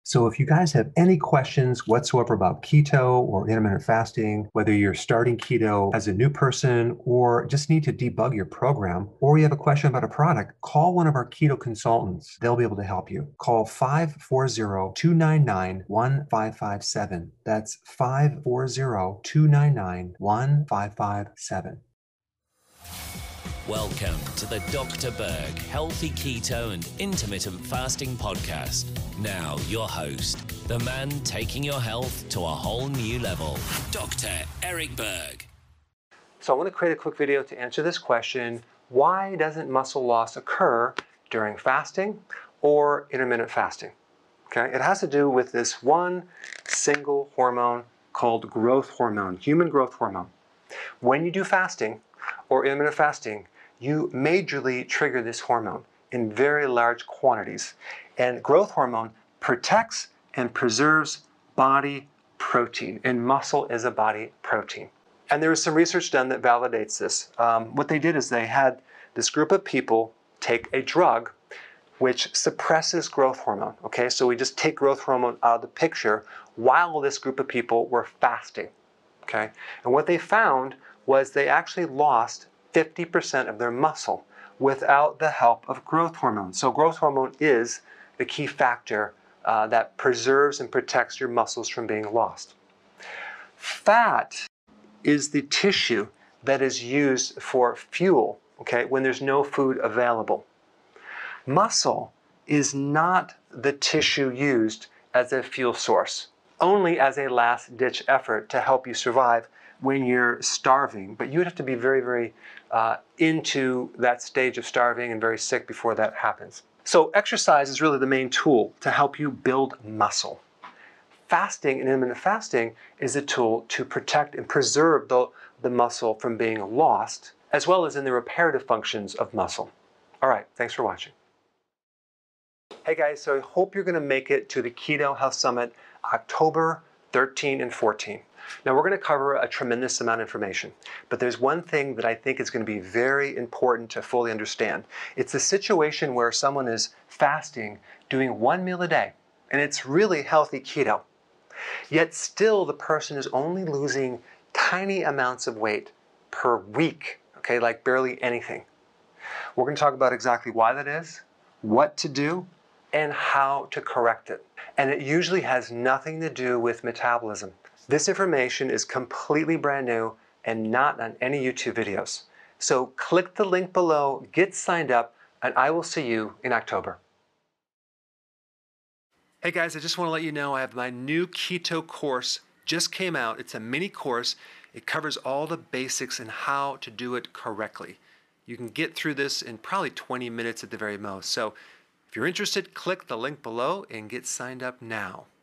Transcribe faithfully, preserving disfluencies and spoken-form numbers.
So if you guys have any questions whatsoever about keto or intermittent fasting, whether you're starting keto as a new person or just need to debug your program, or you have a question about a product, call one of our keto consultants. They'll be able to help you. Call five four zero, two nine nine, one five five seven. That's five four zero, two nine nine, one five five seven. Welcome to the Doctor Berg Healthy Keto and Intermittent Fasting Podcast. Now, your host, the man taking your health to a whole new level, Doctor Eric Berg. So I want to create a quick video to answer this question: why doesn't muscle loss occur during fasting or intermittent fasting? Okay, it has to do with this one single hormone called growth hormone, human growth hormone. When you do fasting or intermittent fasting, you majorly trigger this hormone in very large quantities. And growth hormone protects and preserves body protein, and muscle is a body protein. And there was some research done that validates this. Um, what they did is they had this group of people take a drug which suppresses growth hormone. Okay, so we just take growth hormone out of the picture while this group of people were fasting. Okay, and what they found was they actually lost fifty percent of their muscle without the help of growth hormone. So growth hormone is the key factor uh, that preserves and protects your muscles from being lost. Fat is the tissue that is used for fuel, okay, when there's no food available. Muscle is not the tissue used as a fuel source, only as a last-ditch effort to help you survive when you're starving. But you would have to be very, very uh, into that stage of starving and very sick before that happens. So exercise is really the main tool to help you build muscle. Fasting and intermittent fasting is a tool to protect and preserve the, the muscle from being lost, as well as in the reparative functions of muscle. All right, thanks for watching. Hey guys, so I hope you're gonna make it to the Keto Health Summit October thirteenth and fourteenth. Now we're gonna cover a tremendous amount of information, but there's one thing that I think is gonna be very important to fully understand. It's a situation where someone is fasting, doing one meal a day, and it's really healthy keto. Yet still the person is only losing tiny amounts of weight per week, okay, like barely anything. We're gonna talk about exactly why that is, what to do, and how to correct it. And it usually has nothing to do with metabolism. This information is completely brand new and not on any YouTube videos. So click the link below, get signed up, and I will see you in October. Hey guys, I just want to let you know I have my new keto course just came out. It's a mini course. It covers all the basics and how to do it correctly. You can get through this in probably twenty minutes at the very most. So if you're interested, click the link below and get signed up now.